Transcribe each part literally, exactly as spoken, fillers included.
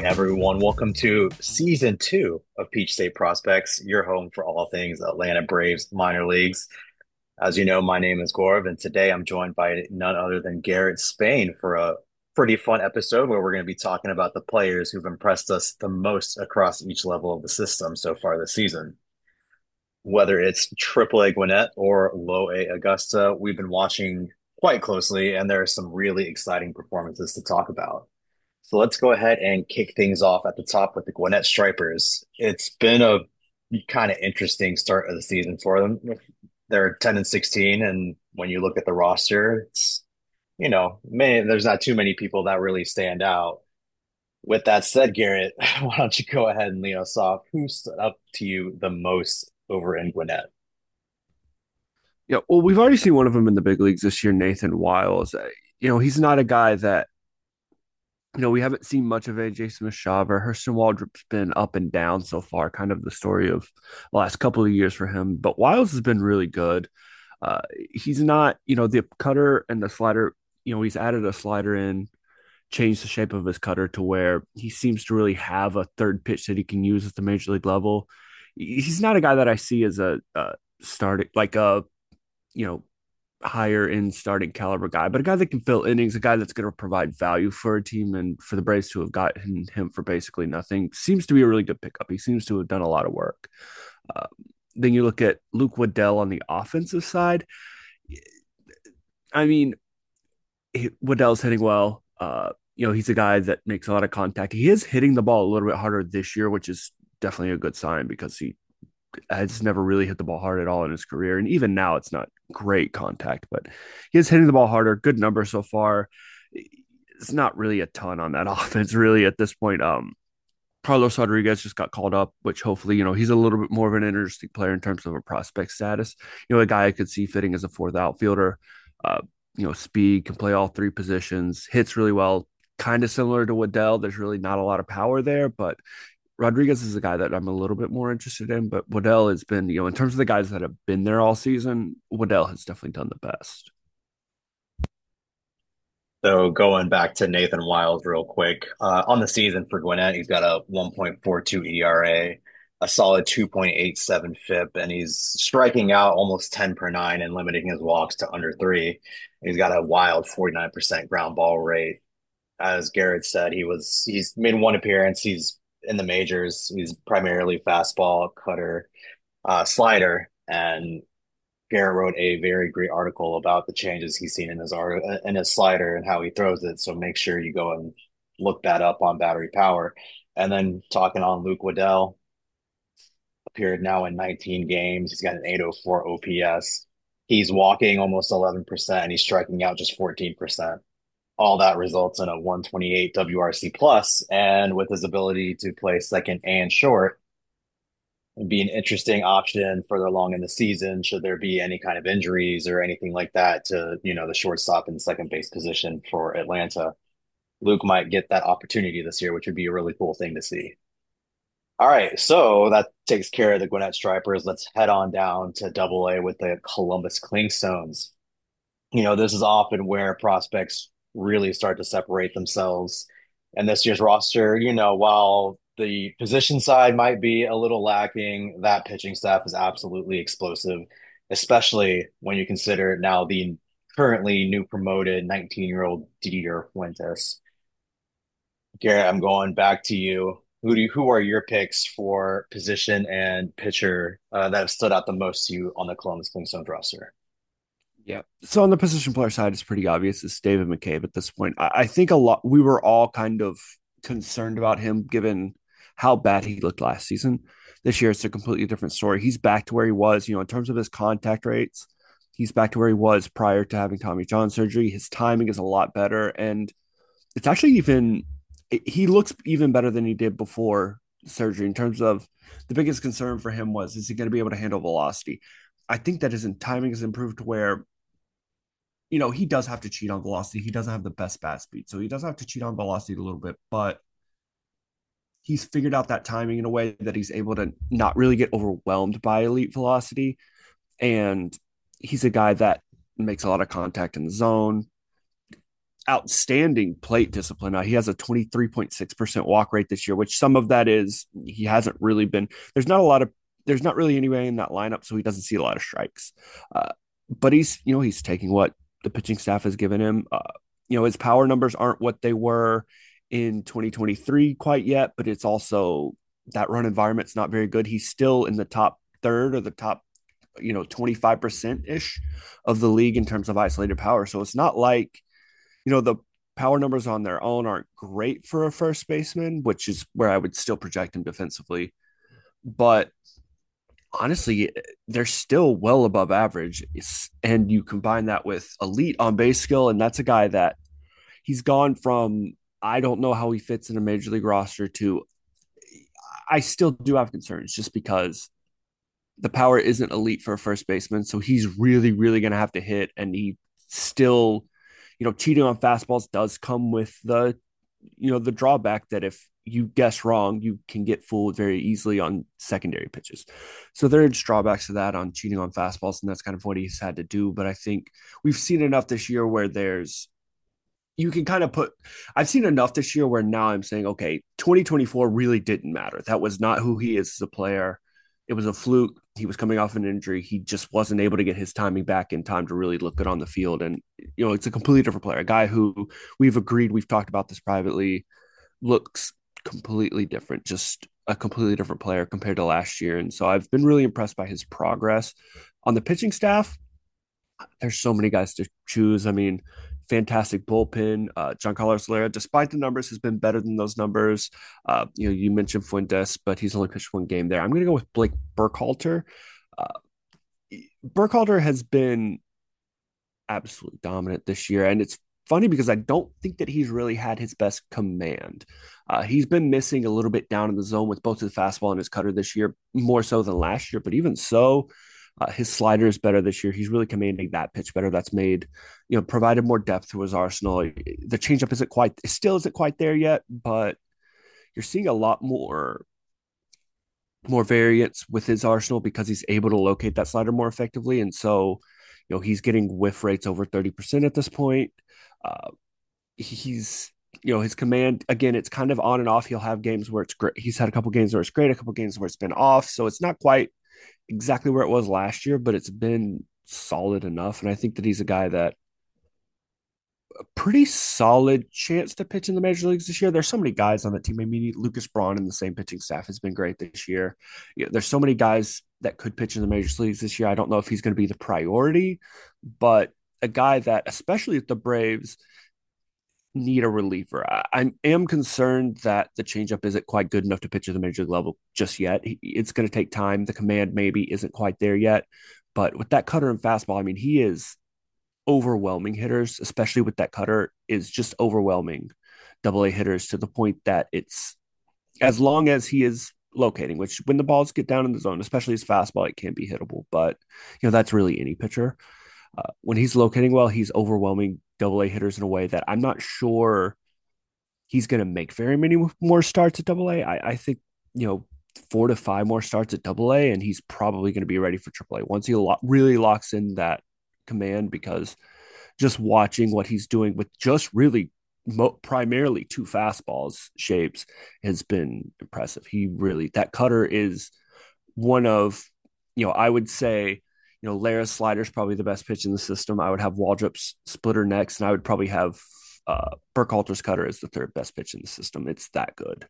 everyone. Welcome to season two of Peach State Prospects, your home for all things Atlanta Braves minor leagues. As you know, my name is Gaurav, and today I'm joined by none other than Garrett Spain for a pretty fun episode where we're going to be talking about the players who've impressed us the most across each level of the system so far this season. Whether it's Triple A Gwinnett or Low A Augusta, we've been watching quite closely, and there are some really exciting performances to talk about. So let's go ahead and kick things off at the top with the Gwinnett Stripers. It's been a kind of interesting start of the season for them. They're ten and sixteen, and when you look at the roster, it's, you know, man, there's not too many people that really stand out. With that said, Garrett, why don't you go ahead and lead us off? Who stood up to you the most over in Gwinnett? Yeah, well, we've already seen one of them in the big leagues this year, Nathan Wiles. Uh, You know, he's not a guy that, you know, we haven't seen much of A J Smith-Shawver. Hurston Waldrop's been up and down so far, kind of the story of the last couple of years for him. But Wiles has been really good. Uh, he's not, you know, the cutter and the slider, you know, he's added a slider in, changed the shape of his cutter to where he seems to really have a third pitch that he can use at the major league level. He's not a guy that I see as a, a starting, like a, you know, higher in starting caliber guy, but a guy that can fill innings, a guy that's going to provide value for a team. And for the Braves to have gotten him for basically nothing seems to be a really good pickup. He seems to have done a lot of work. Uh, then you look at Luke Waddell on the offensive side. I mean, he, Waddell's hitting well. Uh, you know, he's a guy that makes a lot of contact. He is hitting the ball a little bit harder this year, which is definitely a good sign because he has never really hit the ball hard at all in his career. And even now, it's not great contact, but he is hitting the ball harder. Good number so far. It's not really a ton on that offense, really, at this point. Um, Carlos Rodriguez just got called up, which hopefully, you know, he's a little bit more of an interesting player in terms of a prospect status. You know, a guy I could see fitting as a fourth outfielder. Uh, you know, speed, can play all three positions, hits really well. Kind of similar to Waddell. There's really not a lot of power there, but Rodriguez is a guy that I'm a little bit more interested in, but Waddell has been, you know, in terms of the guys that have been there all season, Waddell has definitely done the best. So going back to Nathan Wiles real quick, uh, on the season for Gwinnett, he's got a one point four two E R A, a solid two point eight seven F I P, and he's striking out almost ten per nine and limiting his walks to under three. He's got a wild forty-nine percent ground ball rate. As Garrett said, he was he's made one appearance. He's in the majors. He's primarily fastball, cutter, uh, slider, and Garrett wrote a very great article about the changes he's seen in his art in his slider and how he throws it. So make sure you go and look that up on Battery Power. And then talking on Luke Waddell, appeared now in nineteen games. He's got an eight oh four O P S. He's walking almost eleven percent and he's striking out just fourteen percent. All that results in a one twenty-eight W R C plus, and with his ability to play second and short, and be an interesting option further along in the season should there be any kind of injuries or anything like that to, you know, the shortstop and second base position for Atlanta. Luke might get that opportunity this year, which would be a really cool thing to see. All right, so that takes care of the Gwinnett Stripers. Let's head on down to Double A with the Columbus Clingstones. You know, this is often where prospects really start to separate themselves. And this year's roster, you know, while the position side might be a little lacking, that pitching staff is absolutely explosive, especially when you consider now the currently new promoted nineteen-year-old Didier Fuentes. Garrett, I'm going back to you. Who do you, who are your picks for position and pitcher uh, that have stood out the most to you on the Columbus Clingstones roster? Yeah. So on the position player side, it's pretty obvious it's David McCabe at this point. I, I think a lot we were all kind of concerned about him given how bad he looked last season. This year it's a completely different story. He's back to where he was, you know, in terms of his contact rates. He's back to where he was prior to having Tommy John surgery. His timing is a lot better. And it's actually even he looks even better than he did before surgery in terms of the biggest concern for him was is he going to be able to handle velocity. I think that his timing has improved to where you know he does have to cheat on velocity. He doesn't have the best bat speed, so he does have to cheat on velocity a little bit, but he's figured out that timing in a way that he's able to not really get overwhelmed by elite velocity. And he's a guy that makes a lot of contact in the zone, outstanding plate discipline. Uh, he has a twenty-three point six percent walk rate this year, which some of that is he hasn't really been, there's not a lot of, there's not really anybody in that lineup, so he doesn't see a lot of strikes. Uh, but he's, you know, he's taking what the pitching staff has given him. Uh, you know, his power numbers aren't what they were in twenty twenty-three quite yet, but it's also that run environment's not very good. He's still in the top third or the top, you know, twenty-five percent ish of the league in terms of isolated power. So it's not like, you know, the power numbers on their own aren't great for a first baseman, which is where I would still project him defensively. But honestly, they're still well above average. And you combine that with elite on base skill, and that's a guy that he's gone from I don't know how he fits in a major league roster to I still do have concerns just because the power isn't elite for a first baseman. So he's really, really going to have to hit. And he still, you know, cheating on fastballs does come with the, you know, the drawback that if you guess wrong, you can get fooled very easily on secondary pitches. So there's drawbacks to that on cheating on fastballs. And that's kind of what he's had to do. But I think we've seen enough this year where there's, you can kind of put I've seen enough this year where now I'm saying, okay, twenty twenty-four really didn't matter. That was not who he is as a player. It was a fluke. He was coming off an injury. He just wasn't able to get his timing back in time to really look good on the field. And, you know, it's a completely different player, a guy who we've agreed, we've talked about this privately, looks completely different, just a completely different player compared to last year. And so I've been really impressed by his progress. On the pitching staff, there's so many guys to choose. I mean, fantastic bullpen. Uh, Giancarlo Solera, despite the numbers, has been better than those numbers. Uh, you know, you mentioned Fuentes, but he's only pitched one game there. I'm going to go with Blake Burkhalter. Uh, Burkhalter has been absolutely dominant this year, and it's funny because I don't think that he's really had his best command. Uh, he's been missing a little bit down in the zone with both his fastball and his cutter this year, more so than last year. But even so, uh, his slider is better this year. He's really commanding that pitch better. That's made, you know, provided more depth to his arsenal. The changeup isn't quite, it still isn't quite there yet, but you're seeing a lot more more variance with his arsenal because he's able to locate that slider more effectively. And so, you know, he's getting whiff rates over thirty percent at this point. Uh, he's, you know, his command, again, it's kind of on and off. He'll have games where it's great. He's had a couple games where it's great, a couple games where it's been off. So it's not quite exactly where it was last year, but it's been solid enough. And I think that he's a guy that a pretty solid chance to pitch in the major leagues this year. There's so many guys on that team. I mean, Lucas Braun and the same pitching staff has been great this year. You know, there's so many guys that could pitch in the major leagues this year. I don't know if he's going to be the priority, but a guy that, especially if the Braves need a reliever, I, I am concerned that the changeup isn't quite good enough to pitch at the major league level just yet. It's going to take time. The command maybe isn't quite there yet, but with that cutter and fastball, I mean, he is overwhelming hitters, especially with that cutter, is just overwhelming double A hitters to the point that it's as long as he is locating, which when the balls get down in the zone, especially his fastball, it can be hittable. But you know, that's really any pitcher. Uh, when he's locating well, he's overwhelming double A hitters in a way that I'm not sure he's going to make very many more starts at double A. I, I think, you know, four to five more starts at double A, and he's probably going to be ready for triple A once he lo- really locks in that command, because just watching what he's doing with just really mo- primarily two fastballs shapes has been impressive. He really, that cutter is one of, you know, I would say, you know, Lara's slider is probably the best pitch in the system. I would have Waldrop's splitter next, and I would probably have uh, Burkhalter's cutter as the third best pitch in the system. It's that good.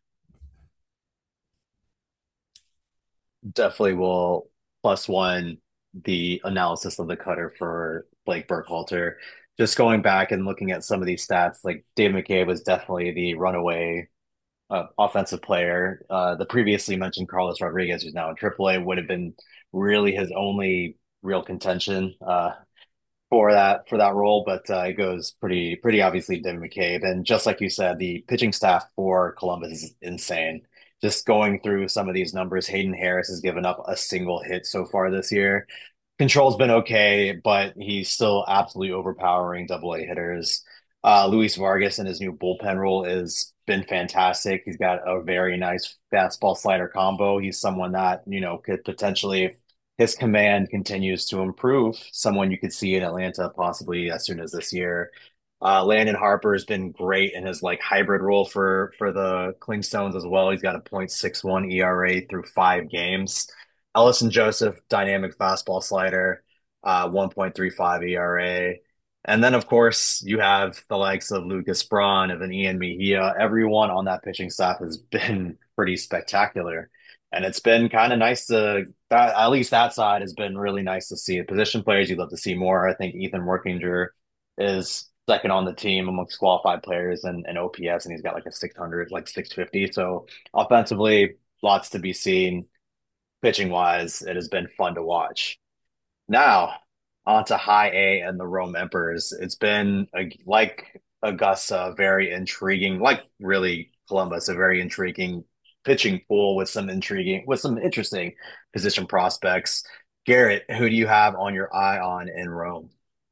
Definitely will plus one the analysis of the cutter for Blake Burkhalter. Just going back and looking at some of these stats, like Dave McCabe was definitely the runaway uh, offensive player. Uh, the previously mentioned Carlos Rodriguez, who's now in triple A, would have been really his only real contention uh, for that for that role, but uh, it goes pretty pretty obviously Devin McCabe. And just like you said, the pitching staff for Columbus is insane. Just going through some of these numbers, Hayden Harris has given up a single hit so far this year. Control's been okay, but he's still absolutely overpowering double A hitters. Uh, Luis Vargas in his new bullpen role has been fantastic. He's got a very nice fastball slider combo. He's someone that, you know, could potentially, his command continues to improve, someone you could see in Atlanta possibly as soon as this year. Uh, Landon Harper has been great in his like hybrid role for for the Clingstones as well. He's got a point six one E R A through five games. Ellison Joseph, dynamic fastball slider, uh, one point three five E R A. And then, of course, you have the likes of Lucas Braun, of an Ian Mejia. Everyone on that pitching staff has been pretty spectacular. And it's been kind of nice to, that, at least that side has been really nice to see. Position players, you'd love to see more. I think Ethan Workinger is second on the team amongst qualified players and, and O P S, and he's got like a six hundred, like six fifty. So offensively, lots to be seen. Pitching wise, it has been fun to watch. Now, on to high A and the Rome Emperors. It's been a, like Augusta, very intriguing, like really Columbus, a very intriguing pitching pool with some intriguing, with some interesting position prospects. Garrett, who do you have on your eye on in Rome?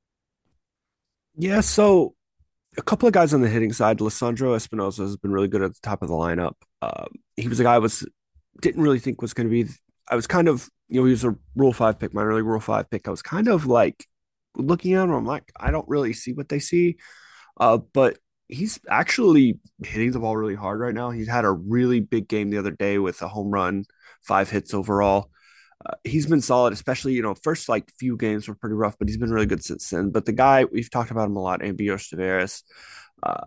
Yeah, so a couple of guys on the hitting side. Lissandro Espinosa has been really good at the top of the lineup. Um, he was a guy I was didn't really think was going to be. I was kind of, you know, he was a Rule Five pick, minor league Rule Five pick. I was kind of like looking at him. I'm like, I don't really see what they see. Uh, but he's actually hitting the ball really hard right now. He's had a really big game the other day with a home run, five hits overall. Uh, he's been solid, especially, you know, first like few games were pretty rough, but he's been really good since then. But the guy, we've talked about him a lot, Ambios Tavares. Uh,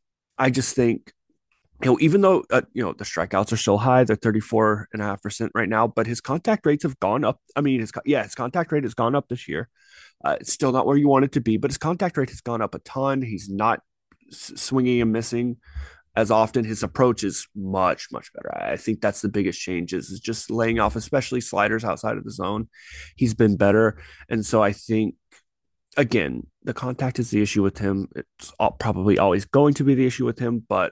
I just think, you know, even though, uh, you know, the strikeouts are still high, they're thirty-four point five percent right now, but his contact rates have gone up. I mean, his, yeah, his contact rate has gone up this year. Uh, it's still not where you want it to be, but his contact rate has gone up a ton. He's not s- swinging and missing as often. His approach is much, much better. I think that's the biggest change is, is just laying off, especially sliders outside of the zone. He's been better. And so I think, again, the contact is the issue with him. It's all, probably always going to be the issue with him. But,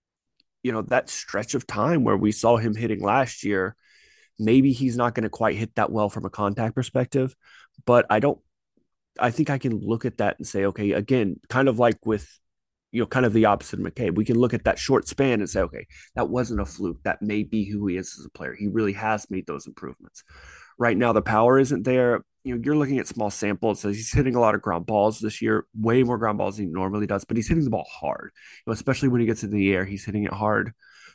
you know, that stretch of time where we saw him hitting last year, maybe he's not going to quite hit that well from a contact perspective. But I don't, I think I can look at that and say, okay, again, kind of like with, you know, kind of the opposite of McCabe. We can look at that short span and say, okay, that wasn't a fluke. That may be who he is as a player. He really has made those improvements. Right now, the power isn't there. You know, you're looking at small samples. So he's hitting a lot of ground balls this year, way more ground balls than he normally does, but he's hitting the ball hard, you know, especially when he gets in the air, he's hitting it hard.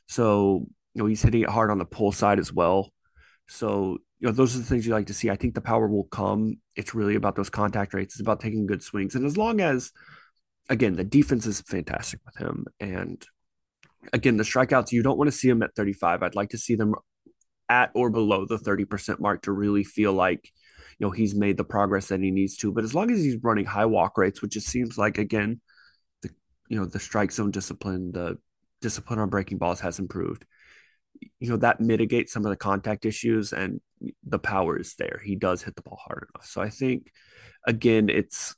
So, you know, he's hitting it hard on the pull side as well. So, you know, those are the things you like to see. I think the power will come. It's really about those contact rates. It's about taking good swings. And as long as, again, the defense is fantastic with him. And again, the strikeouts, you don't want to see them at thirty-five. I'd like to see them at or below the thirty percent mark to really feel like, you know, he's made the progress that he needs to. But as long as he's running high walk rates, which it seems like, again, the, you know, the strike zone discipline, the discipline on breaking balls has improved. You know, that mitigates some of the contact issues and the power is there. He does hit the ball hard enough. So I think, again, it's,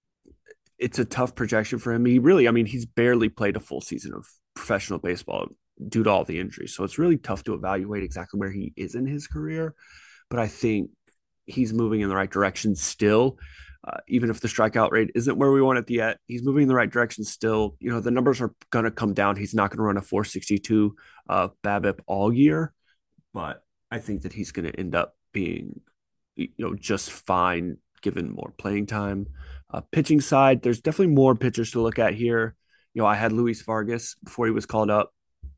it's a tough projection for him. He really, I mean, he's barely played a full season of professional baseball due to all the injuries. So it's really tough to evaluate exactly where he is in his career. But I think he's moving in the right direction still. Uh, even if the strikeout rate isn't where we want it yet, he's moving in the right direction still. You know, the numbers are going to come down. He's not going to run a four sixty-two uh, BABIP all year, but I think that he's going to end up being, you know, just fine given more playing time. Uh, pitching side, there's definitely more pitchers to look at here. You know, I had Luis Vargas before he was called up,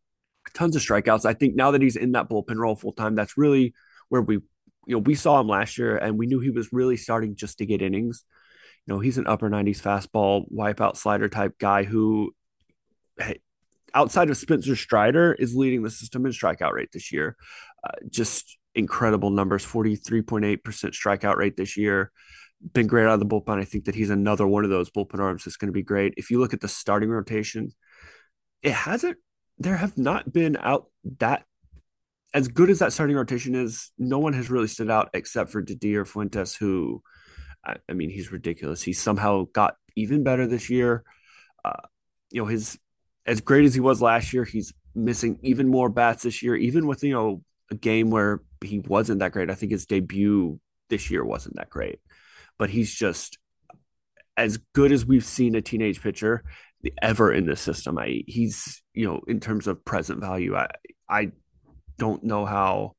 tons of strikeouts. I think now that he's in that bullpen role full time, that's really where we, you know, we saw him last year and we knew he was really starting just to get innings. You know, he's an upper nineties fastball, wipeout slider type guy who, hey, outside of Spencer Strider, is leading the system in strikeout rate this year. Uh, just incredible numbers, forty-three point eight percent strikeout rate this year. Been great out of the bullpen. I think that he's another one of those bullpen arms that's going to be great. If you look at the starting rotation, it hasn't, there have not been out that, as good as that starting rotation is, no one has really stood out except for Didier Fuentes, who, I, I mean, he's ridiculous. He somehow got even better this year. Uh, you know, his, as great as he was last year, he's missing even more bats this year, even with, you know, a game where he wasn't that great. I think his debut this year wasn't that great, but he's just as good as we've seen a teenage pitcher ever in this system. I he's, you know, in terms of present value, I I don't know how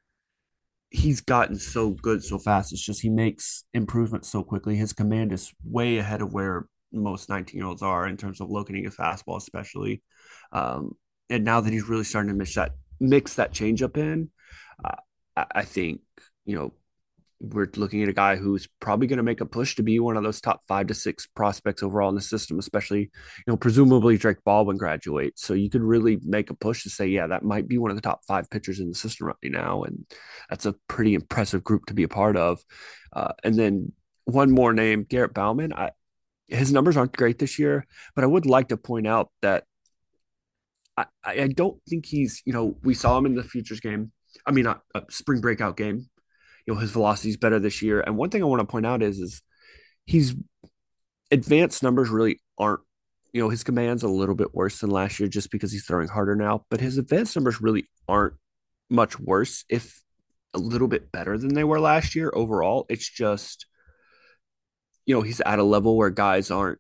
he's gotten so good so fast. It's just he makes improvements so quickly. His command is way ahead of where most nineteen year olds are in terms of locating his fastball, especially. Um, and now that he's really starting to mix that mix that changeup in, uh, I, I think you know we're looking at a guy who's probably going to make a push to be one of those top five to six prospects overall in the system, especially, you know, presumably Drake Baldwin graduates. So you could really make a push to say, yeah, that might be one of the top five pitchers in the system right now. And that's a pretty impressive group to be a part of. Uh, and then one more name, Garrett Bauman. I, his numbers aren't great this year, but I would like to point out that I, I don't think he's, you know, we saw him in the futures game. I mean, a, a spring breakout game. You know, his velocity is better this year. And one thing I want to point out is, is he's advanced numbers really aren't, you know, his command's a little bit worse than last year just because he's throwing harder now, but his advanced numbers really aren't much worse, if a little bit better than they were last year overall. It's just, you know, he's at a level where guys aren't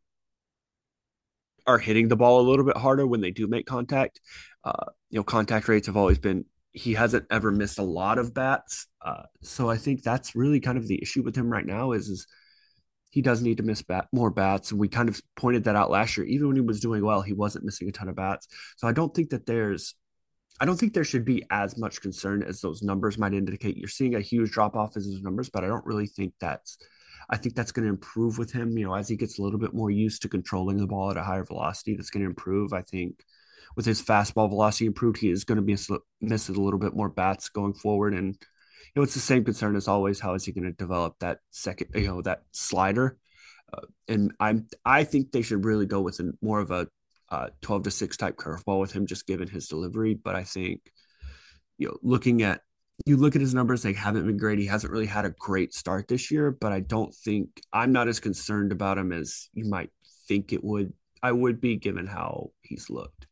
are hitting the ball a little bit harder when they do make contact. Uh, you know, contact rates have always been, he hasn't ever missed a lot of bats. Uh, so I think that's really kind of the issue with him right now is, is he does need to miss bat more bats. And we kind of pointed that out last year. Even when he was doing well, he wasn't missing a ton of bats. So I don't think that there's I don't think there should be as much concern as those numbers might indicate. You're seeing a huge drop off in his numbers, but I don't really think that's I think that's going to improve with him, you know, as he gets a little bit more used to controlling the ball at a higher velocity. That's going to improve. I think with his fastball velocity improved, he is going to be miss a little bit more bats going forward. And you know, it's the same concern as always. How is he going to develop that second, you know, that slider? Uh, and I'm I think they should really go with a, more of a uh, twelve to six type curveball with him, just given his delivery. But I think, you know, looking at you look at his numbers, they haven't been great. He hasn't really had a great start this year, but I don't think I'm not as concerned about him as you might think it would. I would be given how he's looked.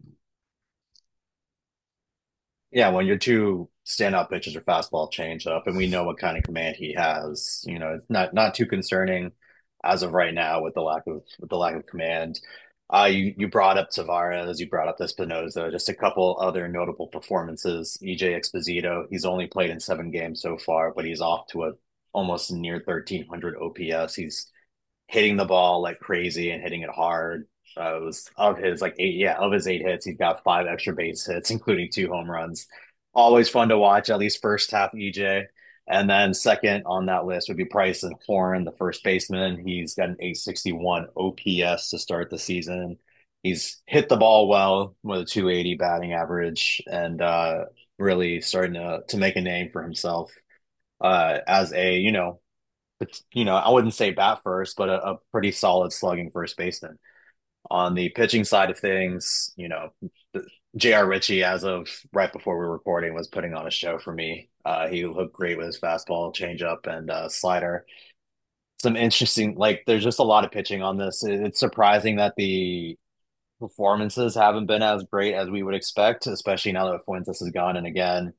Yeah, when your two standout pitches are fastball changeup, and we know what kind of command he has, you know, it's not not too concerning as of right now with the lack of with the lack of command. Uh, you you brought up Tavares, you brought up Espinoza, just a couple other notable performances. E J Exposito, he's only played in seven games so far, but he's off to a almost near thirteen hundred O P S. He's hitting the ball like crazy and hitting it hard. Uh, it was of his like eight, yeah, of his eight hits, he's got five extra base hits, including two home runs. Always fun to watch, at least first half E J. And then second on that list would be Bryson Horn, the first baseman. He's got an eight sixty-one O P S to start the season. He's hit the ball well with a two eighty batting average and uh, really starting to to make a name for himself uh, as a, you know, but you know, I wouldn't say bat first, but a, a pretty solid slugging first baseman. On the pitching side of things, you know, J R. Ritchie, as of right before we were recording, was putting on a show for me. Uh, he looked great with his fastball, changeup, and uh, slider. Some interesting, like, there's just a lot of pitching on this. It's surprising that the performances haven't been as great as we would expect, especially now that Fuentes is gone. And again,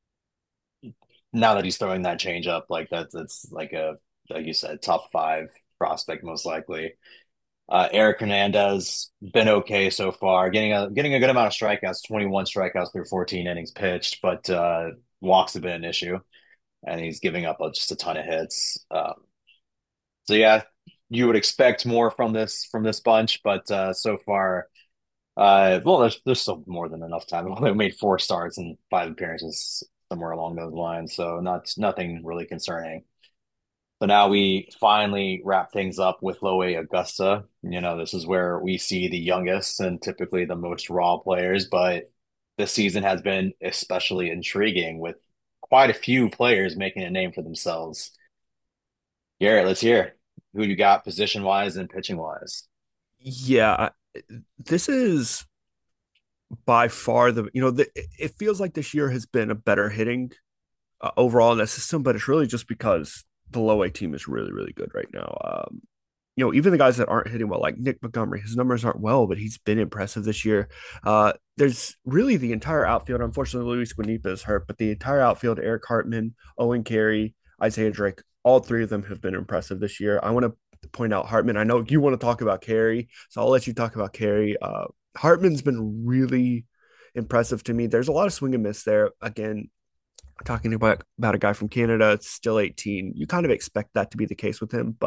now that he's throwing that changeup, like that's it's like a like you said, top five prospect most likely. Uh, Eric Hernandez been okay so far, getting a getting a good amount of strikeouts, twenty-one strikeouts through fourteen innings pitched, but uh, walks have been an issue, and he's giving up a, just a ton of hits. Um, so yeah, you would expect more from this from this bunch, but uh, so far, uh, well, there's there's still more than enough time. They made four starts and five appearances somewhere along those lines, so not nothing really concerning. So now we finally wrap things up with Loe Augusta. You know, this is where we see the youngest and typically the most raw players, but this season has been especially intriguing with quite a few players making a name for themselves. Garrett, let's hear who you got position wise and pitching wise. Yeah, this is by far the you know the, it feels like this year has been a better hitting uh, overall in that system, but it's really just because the low A team is really really good right now. Um, you know, even the guys that aren't hitting well, like Nick Montgomery, his numbers aren't well, but he's been impressive this year. Uh, there's really the entire outfield. Unfortunately, Luis Guanipa is hurt, but the entire outfield, Eric Hartman, Owen Carey, Isaiah Drake, all three of them have been impressive this year. I want to point out Hartman. I know you want to talk about Carey, so I'll let you talk about Carey. Uh, Hartman's been really impressive to me. There's a lot of swing and miss there. Again, talking about about a guy from Canada, it's still eighteen. You kind of expect that to be the case with him, but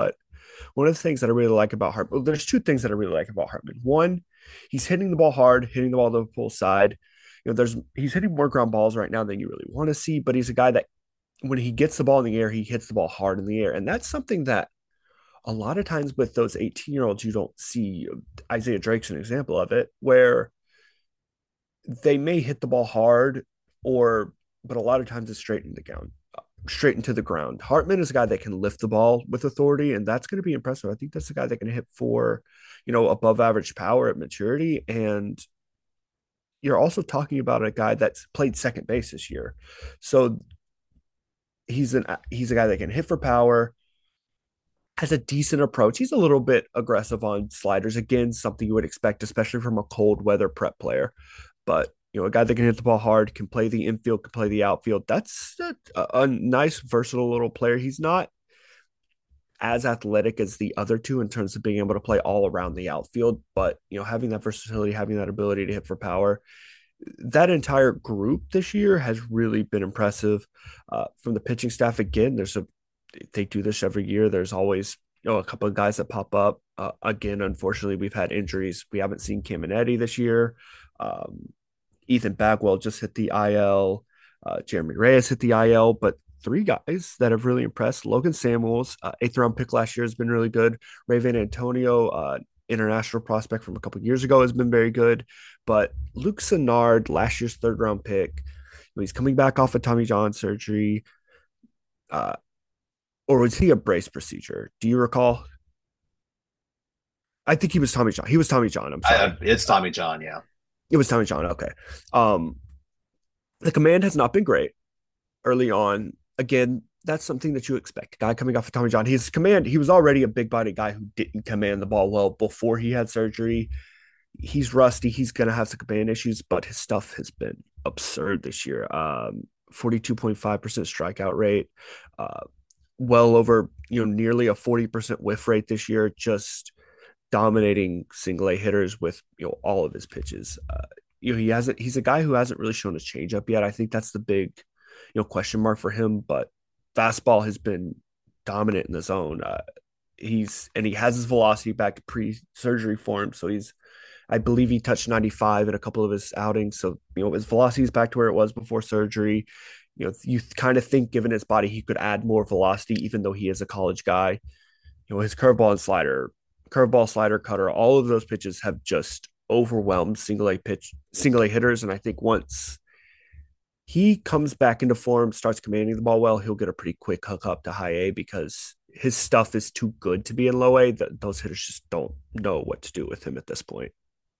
one of the things that I really like about Hartman, well, there's two things that I really like about Hartman. One, he's hitting the ball hard, hitting the ball to the pull side. You know, there's he's hitting more ground balls right now than you really want to see, but he's a guy that when he gets the ball in the air, he hits the ball hard in the air. And that's something that a lot of times with those eighteen year olds, you don't see. Isaiah Drake's an example of it, where they may hit the ball hard, or, but a lot of times it's straight into the ground, straight into the ground. Hartman is a guy that can lift the ball with authority, and that's going to be impressive. I think that's a guy that can hit for, you know, above average power at maturity. And you're also talking about a guy that's played second base this year. So he's an he's a guy that can hit for power, has a decent approach. He's a little bit aggressive on sliders. Again, something you would expect, especially from a cold weather prep player. But you know, a guy that can hit the ball hard, can play the infield, can play the outfield. That's a, a nice, versatile little player. He's not as athletic as the other two in terms of being able to play all around the outfield, but you know, having that versatility, having that ability to hit for power, that entire group this year has really been impressive. Uh, from the pitching staff, again, there's a they do this every year. There's always you know a couple of guys that pop up. Uh, again, unfortunately, we've had injuries. We haven't seen Caminetti this year. Um, Ethan Bagwell just hit the I L. Uh, Jeremy Reyes hit the I L, but three guys that have really impressed. Logan Samuels, uh, eighth round pick last year, has been really good. Raven Antonio, uh, international prospect from a couple of years ago, has been very good. But Luke Sennard, last year's third round pick, he's coming back off of Tommy John surgery. Uh, or was he a brace procedure? Do you recall? I think he was Tommy John. He was Tommy John. I'm I, sorry. it's Tommy John, yeah. It was Tommy John. Okay. Um, the command has not been great early on. Again, that's something that you expect. Guy coming off of Tommy John, his command, he was already a big body guy who didn't command the ball well before he had surgery. He's rusty. He's going to have some command issues, but his stuff has been absurd this year. Um, forty-two point five percent strikeout rate, uh, well over, you know, nearly a forty percent whiff rate this year, just dominating single A hitters with, you know, all of his pitches. Uh, you know, he hasn't, he's a guy who hasn't really shown his changeup yet. I think that's the big, you know, question mark for him, but fastball has been dominant in the zone. Uh, he's, and he has his velocity back to pre surgery form. So he's, I believe he touched ninety-five in a couple of his outings. So, you know, his velocity is back to where it was before surgery. You know, you kind of think given his body, he could add more velocity, even though he is a college guy. You know, his curveball and slider, curveball, slider, cutter, all of those pitches have just overwhelmed single A pitch, single A hitters. And I think once he comes back into form, starts commanding the ball well, he'll get a pretty quick hook up to high A because his stuff is too good to be in low A. That those hitters just don't know what to do with him at this point.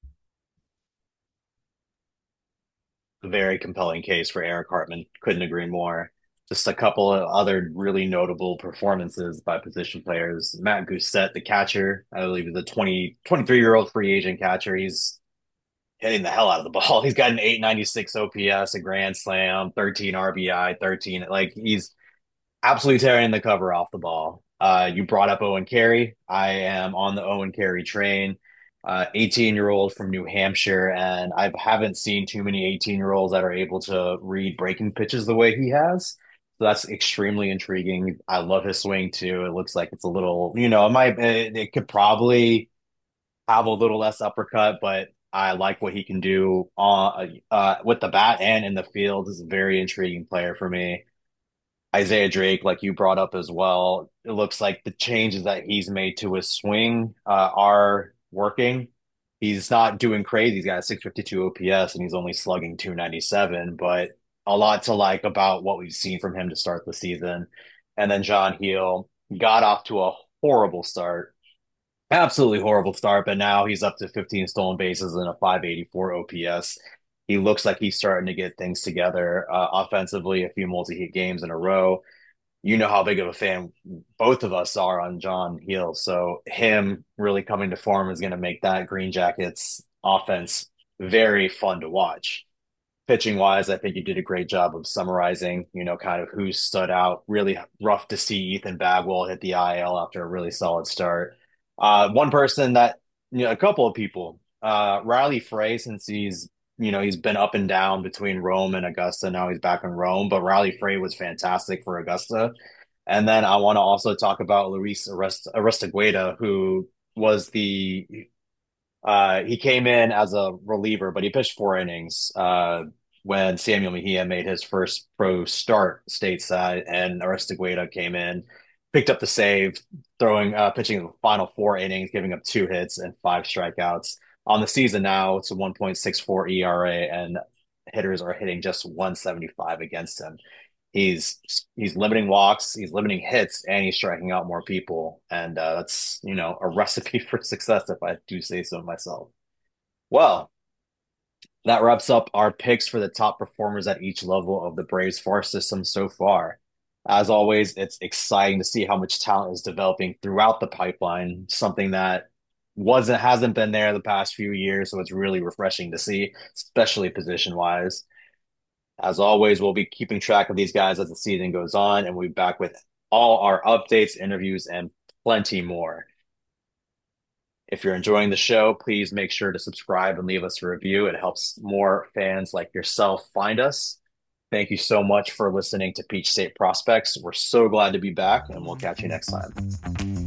Very compelling case for Eric Hartman. Couldn't agree more. Just a couple of other really notable performances by position players. Matt Gousset, the catcher, I believe is a twenty, twenty-three year old free agent catcher. He's hitting the hell out of the ball. He's got an eight ninety-six O P S, a grand slam, thirteen R B I, thirteen. Like he's absolutely tearing the cover off the ball. Uh, you brought up Owen Carey. I am on the Owen Carey train. Uh, eighteen year old from New Hampshire, and I haven't seen too many eighteen year olds that are able to read breaking pitches the way he has. So that's extremely intriguing. I love his swing too. It looks like it's a little, you know, it might, it, it could probably have a little less uppercut, but I like what he can do on uh, with the bat and in the field. Is a very intriguing player for me. Isaiah Drake, like you brought up as well, it looks like the changes that he's made to his swing uh, are working. He's not doing crazy. He's got a six fifty-two O P S and he's only slugging two ninety-seven, but a lot to like about what we've seen from him to start the season. And then John Heel got off to a horrible start, absolutely horrible start, but now he's up to fifteen stolen bases and a five eighty-four O P S. He looks like he's starting to get things together uh, offensively, a few multi-hit games in a row. You know how big of a fan both of us are on John Heel. So him really coming to form is going to make that Green Jackets offense very fun to watch. Pitching wise, I think you did a great job of summarizing, you know, kind of who stood out. Really rough to see Ethan Bagwell hit the I L after a really solid start. Uh, one person that, you know, a couple of people, uh, Riley Frey, since he's, you know, he's been up and down between Rome and Augusta. Now he's back in Rome, but Riley Frey was fantastic for Augusta. And then I want to also talk about Luis Arest Aristeguieta, who was the uh, he came in as a reliever, but he pitched four innings uh, when Samuel Mejia made his first pro start stateside, and Aristeguieta came in, picked up the save, throwing uh, pitching the final four innings, giving up two hits and five strikeouts. On the season now, it's a one point six four E R A, and hitters are hitting just one seventy-five against him. He's he's limiting walks, he's limiting hits, and he's striking out more people. And uh, that's, you know, a recipe for success, if I do say so myself. Well, that wraps up our picks for the top performers at each level of the Braves farm system so far. As always, it's exciting to see how much talent is developing throughout the pipeline, something that wasn't hasn't been there the past few years. So it's really refreshing to see, especially position wise. As always, we'll be keeping track of these guys as the season goes on, and we'll be back with all our updates, interviews, and plenty more. If you're enjoying the show, please make sure to subscribe and leave us a review. It helps more fans like yourself find us. Thank you so much for listening to Peach State Prospects. We're so glad to be back, and we'll catch you next time.